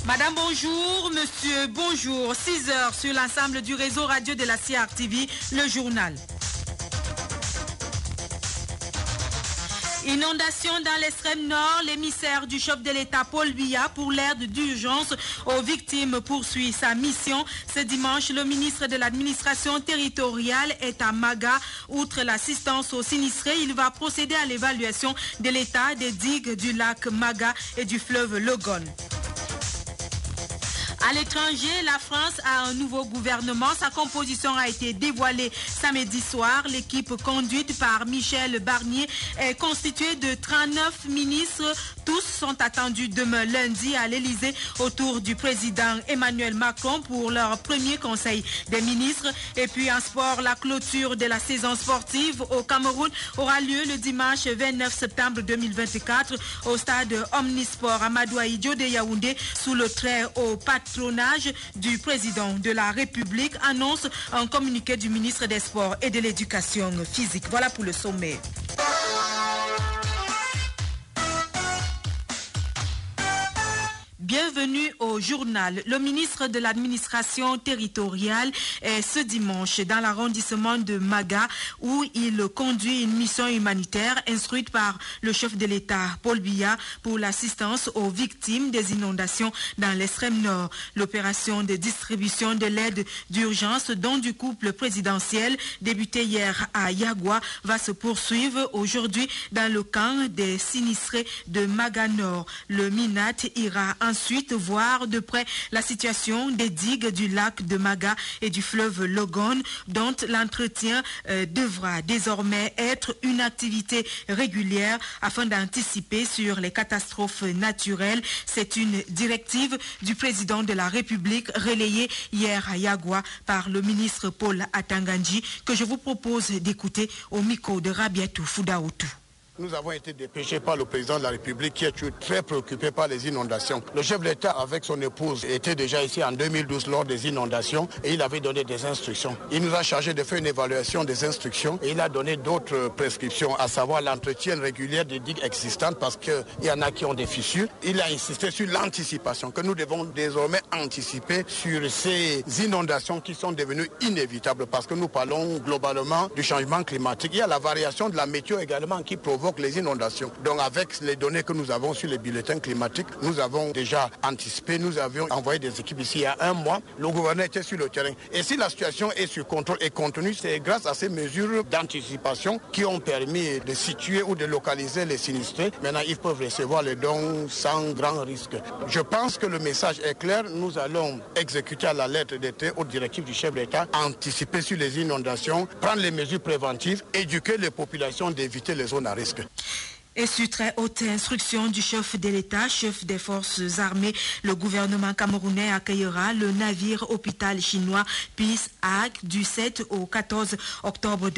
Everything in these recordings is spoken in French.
Madame, bonjour. Monsieur, bonjour. 6 heures sur l'ensemble du réseau radio de la CR TV, le journal. Inondation dans l'extrême nord, l'émissaire du chef de l'État Paul Biya pour l'aide d'urgence aux victimes poursuit sa mission. Ce dimanche, le ministre de l'administration territoriale est à Maga. Outre l'assistance aux sinistrés, il va procéder à l'évaluation de l'état des digues du lac Maga et du fleuve Logon. À l'étranger, la France a un nouveau gouvernement. Sa composition a été dévoilée samedi soir. L'équipe conduite par Michel Barnier est constituée de 39 ministres. Tous sont attendus demain lundi à l'Elysée autour du président Emmanuel Macron pour leur premier conseil des ministres. Et puis en sport, la clôture de la saison sportive au Cameroun aura lieu le dimanche 29 septembre 2024 au stade Omnisport Amadou Ahidjo de Yaoundé sous le très haut patronage du président de la République, annonce un communiqué du ministre des Sports et de l'Éducation physique. Voilà pour le sommet. Bienvenue au journal. Le ministre de l'administration territoriale est ce dimanche dans l'arrondissement de Maga où il conduit une mission humanitaire instruite par le chef de l'État Paul Biya pour l'assistance aux victimes des inondations dans l'extrême nord. L'opération de distribution de l'aide d'urgence dont du couple présidentiel débuté hier à Yagua va se poursuivre aujourd'hui dans le camp des sinistrés de Maga Nord. Le MINAT ira ensuite voir de près la situation des digues du lac de Maga et du fleuve Logon, dont l'entretien devra désormais être une activité régulière afin d'anticiper sur les catastrophes naturelles. C'est une directive du président de la République relayée hier à Yagua par le ministre Paul Atanganji que je vous propose d'écouter au micro de Rabiatou Foudaoutou. Nous avons été dépêchés par le président de la République qui est très préoccupé par les inondations. Le chef de l'État avec son épouse était déjà ici en 2012 lors des inondations et il avait donné des instructions. Il nous a chargé de faire une évaluation des instructions et il a donné d'autres prescriptions, à savoir l'entretien régulier des digues existantes parce qu'il y en a qui ont des fissures. Il a insisté sur l'anticipation, que nous devons désormais anticiper sur ces inondations qui sont devenues inévitables parce que nous parlons globalement du changement climatique. Il y a la variation de la météo également qui provoque les inondations. Donc avec les données que nous avons sur les bulletins climatiques, nous avons déjà anticipé, nous avions envoyé des équipes ici il y a un mois. Le gouverneur était sur le terrain. Et si la situation est sur contrôle et contenue, c'est grâce à ces mesures d'anticipation qui ont permis de situer ou de localiser les sinistrés. Maintenant, ils peuvent recevoir les dons sans grand risque. Je pense que le message est clair. Nous allons exécuter à la lettre d'été aux directives du chef d'État, anticiper sur les inondations, prendre les mesures préventives, éduquer les populations d'éviter les zones à risque. Et sur très haute instruction du chef de l'État, chef des forces armées, le gouvernement camerounais accueillera le navire hôpital chinois Peace Ark du 7 au 14 octobre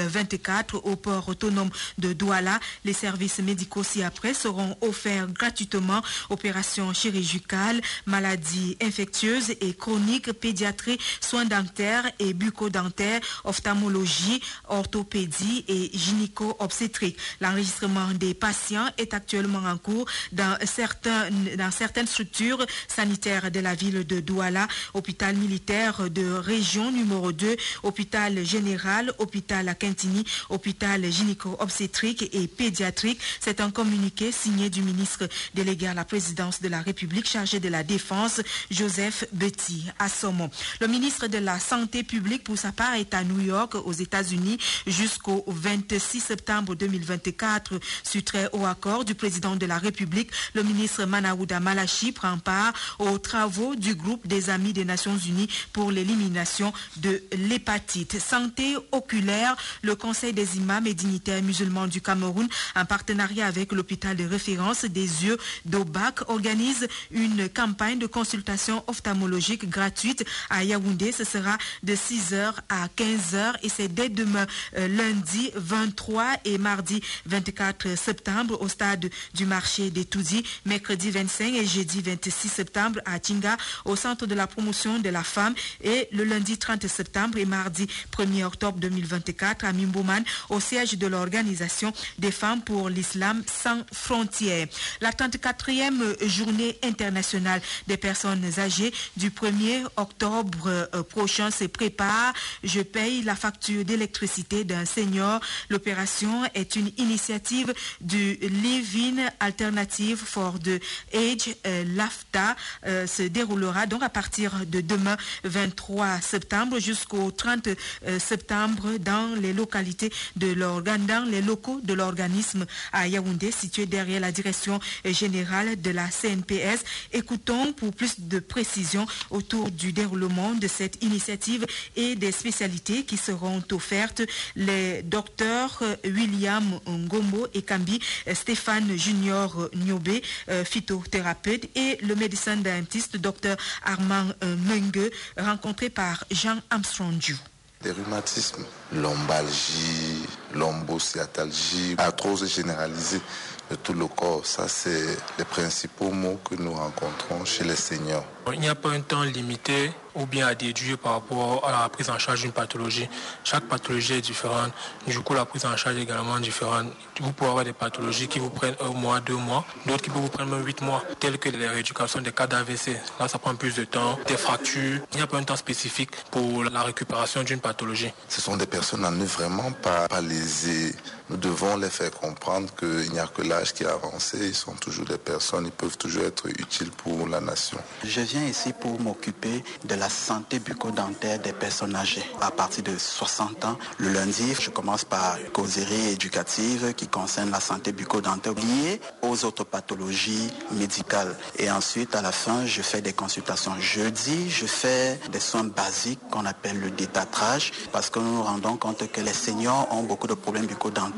2024 au port autonome de Douala. Les services médicaux ci-après seront offerts gratuitement. Opérations chirurgicales, maladies infectieuses et chroniques, pédiatrie, soins dentaires et bucco-dentaires, ophtalmologie, orthopédie et gynéco-obstétrique. L'enregistrement des patients est actuellement en cours dans certaines structures sanitaires de la ville de Douala, hôpital militaire de région numéro 2, hôpital général, hôpital à Quintini, hôpital gynéco-obstétrique et pédiatrique. C'est un communiqué signé du ministre délégué à la présidence de la République chargé de la Défense, Joseph Betty Assomo. Le ministre de la Santé publique, pour sa part, est à New York, aux États-Unis, jusqu'au 26 septembre 2024. Sur très haut accord du président de la République, le ministre Manaouda Malachi prend part aux travaux du groupe des Amis des Nations Unies pour l'élimination de l'hépatite. Santé oculaire, le Conseil des imams et dignitaires musulmans du Cameroun, en partenariat avec l'hôpital de référence des yeux d'Obac, organise une campagne de consultation ophtalmologique gratuite à Yaoundé. Ce sera de 6h à 15h et c'est dès demain lundi 23 et mardi 24 septembre au stade du marché des Toudis, mercredi 25 et jeudi 26 septembre à Tinga au centre de la promotion de la femme et le lundi 30 septembre et mardi 1er octobre 2024 à Mimboman au siège de l'Organisation des femmes pour l'islam sans frontières. La 34e journée internationale des personnes âgées du 1er octobre prochain se prépare. Je paye la facture d'électricité d'un senior. L'opération est une initiative du Live-in Alternative for the Age, l'AFTA, se déroulera donc à partir de demain 23 septembre jusqu'au 30 septembre dans les localités de dans les locaux de l'organisme à Yaoundé, situé derrière la direction générale de la CNPS. Écoutons pour plus de précisions autour du déroulement de cette initiative et des spécialités qui seront offertes les docteurs William Ngomo et Kambi, Stéphane Junior Nyobe, phytothérapeute, et le médecin dentiste Dr Armand Mengue, rencontré par Jean Armstrong. Des rhumatismes, lombalgie, lombosciatalgie, arthrose généralisée de tout le corps. Ça, c'est les principaux mots que nous rencontrons chez les seniors. Il n'y a pas un temps limité ou bien à déduire par rapport à la prise en charge d'une pathologie. Chaque pathologie est différente. Du coup, la prise en charge est également différente. Vous pouvez avoir des pathologies qui vous prennent 1 mois, 2 mois, d'autres qui peuvent vous prendre même 8 mois, telles que les rééducations des cas d'AVC. Là, ça prend plus de temps. Des fractures, il n'y a pas un temps spécifique pour la récupération d'une pathologie. Ce sont des personnes à ne vraiment pas léser. Nous devons les faire comprendre qu'il n'y a que l'âge qui a avancé. Ils sont toujours des personnes, ils peuvent toujours être utiles pour la nation. Je viens ici pour m'occuper de la santé bucco-dentaire des personnes âgées. À partir de 60 ans, le lundi, je commence par une causerie éducative qui concerne la santé bucco-dentaire liée aux autres pathologies médicales. Et ensuite, à la fin, je fais des consultations. Jeudi, je fais des soins basiques qu'on appelle le détartrage parce que nous nous rendons compte que les seniors ont beaucoup de problèmes bucco-dentaires.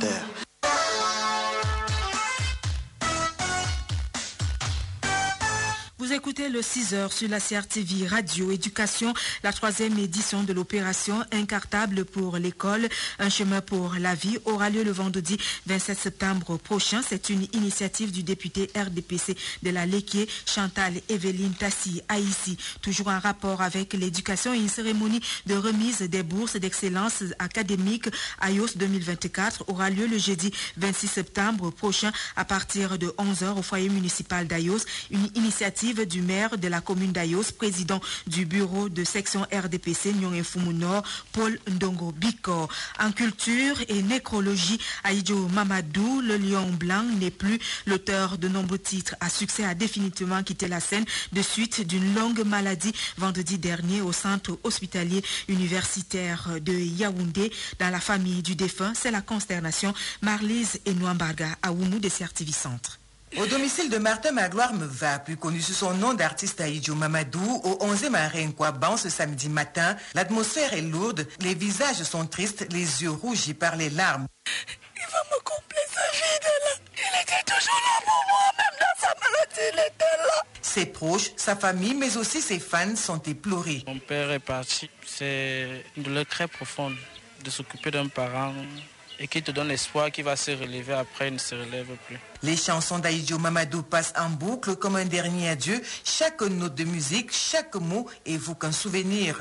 Vous écoutez le 6h sur la CRTV Radio Éducation, la 3e édition de l'opération Incartable pour l'école, un chemin pour la vie aura lieu le vendredi 27 septembre prochain. C'est une initiative du député RDPC de la Léquier, Chantal Evelyne Tassi Aïssi. Toujours en rapport avec l'éducation et une cérémonie de remise des bourses d'excellence académique AIOS 2024 aura lieu le jeudi 26 septembre prochain à partir de 11h au foyer municipal d'AIOS. Une initiative du maire de la commune d'Ayos, président du bureau de section RDPC Nyong Fumu Nord, Paul Ndongo Biko. En culture et nécrologie, Aïdjo Mamadou, le lion blanc, n'est plus l'auteur de nombreux titres à succès, a définitivement quitté la scène de suite d'une longue maladie vendredi dernier au centre hospitalier universitaire de Yaoundé. Dans la famille du défunt, c'est la consternation. Marlise Enouambarga à Oumu des CRTV Centre. Au domicile de Martin Magloire Meva, plus connu sous son nom d'artiste Aïdjo Mamadou, au 11e arène Kouaban ce samedi matin, l'atmosphère est lourde, les visages sont tristes, les yeux rougis par les larmes. Il va me combler sa vie de là. Il était toujours là pour moi, même dans sa maladie, il était là. Ses proches, sa famille, mais aussi ses fans sont éplorés. Mon père est parti, c'est une douleur très profonde de s'occuper d'un parent et qui te donne l'espoir qu'il va se relever après, il ne se relève plus. Les chansons d'Aïdjo Mamadou passent en boucle comme un dernier adieu. Chaque note de musique, chaque mot évoque un souvenir.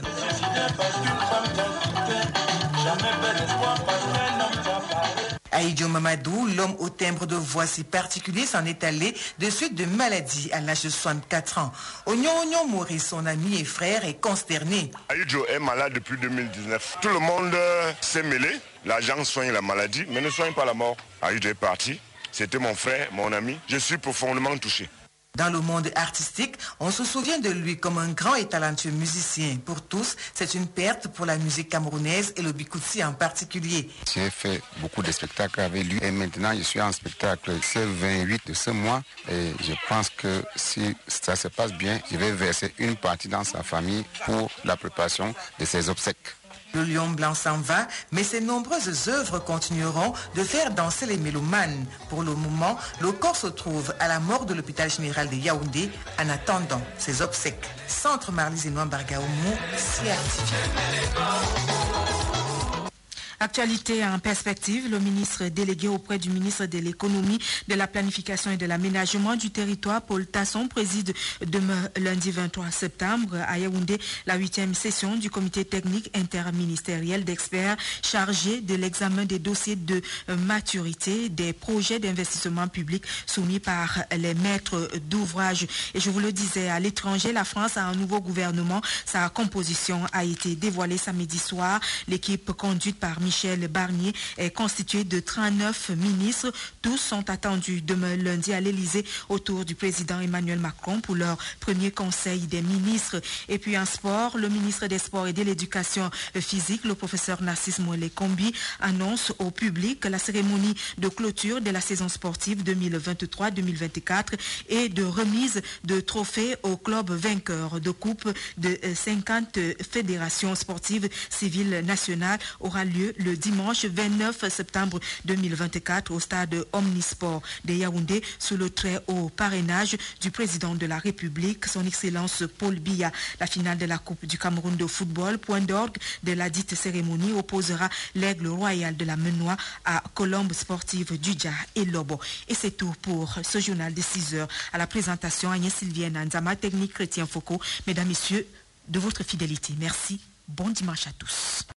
Aïdjo Mamadou, l'homme au timbre de voix si particulier, s'en est allé de suite de maladie à l'âge de 64 ans. Ognon Maurice, son ami et frère, est consterné. Aïdjo est malade depuis 2019. Tout le monde s'est mêlé. L'argent soigne la maladie, mais ne soigne pas la mort. Aïdjo est parti. C'était mon frère, mon ami. Je suis profondément touché. Dans le monde artistique, on se souvient de lui comme un grand et talentueux musicien. Pour tous, c'est une perte pour la musique camerounaise et le bikoutsi en particulier. J'ai fait beaucoup de spectacles avec lui et maintenant je suis en spectacle ce 28 de ce mois et je pense que si ça se passe bien, je vais verser une partie dans sa famille pour la préparation de ses obsèques. Le lion blanc s'en va, mais ses nombreuses œuvres continueront de faire danser les mélomanes. Pour le moment, le corps se trouve à la morgue de l'hôpital général de Yaoundé en attendant ses obsèques. Centre Marlise Enouambarga Oumou, CRTV. Actualité en perspective, le ministre délégué auprès du ministre de l'économie, de la planification et de l'aménagement du territoire, Paul Tasson, préside demain lundi 23 septembre à Yaoundé la 8e session du comité technique interministériel d'experts chargé de l'examen des dossiers de maturité des projets d'investissement public soumis par les maîtres d'ouvrage. Et je vous le disais, à l'étranger, la France a un nouveau gouvernement. Sa composition a été dévoilée samedi soir. L'équipe conduite par Michel Barnier est constituée de 39 ministres. Tous sont attendus demain lundi à l'Elysée autour du président Emmanuel Macron pour leur premier conseil des ministres. Et puis en sport, le ministre des Sports et de l'Éducation physique, le professeur Narcisse Moulé-Kombi, annonce au public la cérémonie de clôture de la saison sportive 2023-2024 et de remise de trophées au club vainqueur de coupe de 50 fédérations sportives civiles nationales aura lieu le dimanche 29 septembre 2024 au stade Omnisport de Yaoundé sous le très haut parrainage du président de la République, son Excellence Paul Biya. La finale de la Coupe du Cameroun de football, point d'orgue de la dite cérémonie, opposera l'Aigle Royal de la Menoie à Colombe Sportive Djidja et Lobo. Et c'est tout pour ce journal de 6 heures. À la présentation, Agnès Sylvienne Anzama, technique Chrétien Foucault. Mesdames, Messieurs, de votre fidélité. Merci. Bon dimanche à tous.